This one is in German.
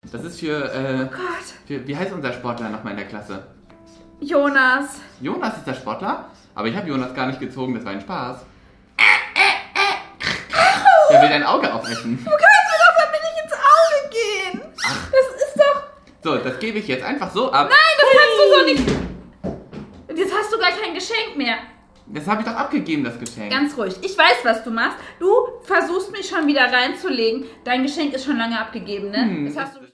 Das ist für, Oh Gott. wie heißt unser Sportler nochmal in der Klasse? Jonas. Jonas ist der Sportler? Aber ich habe Jonas gar nicht gezogen, das war ein Spaß. Der will dein Auge aufessen. Du kannst mir doch damit nicht ins Auge gehen. Ach. Das ist doch... So, das gebe ich jetzt einfach so ab. Nein, das kannst du so nicht... Jetzt hast du gar kein Geschenk mehr. Das habe ich doch abgegeben, das Geschenk. Ganz ruhig. Ich weiß, was du machst. Du versuchst mich schon wieder reinzulegen. Dein Geschenk ist schon lange abgegeben, ne? Das hast du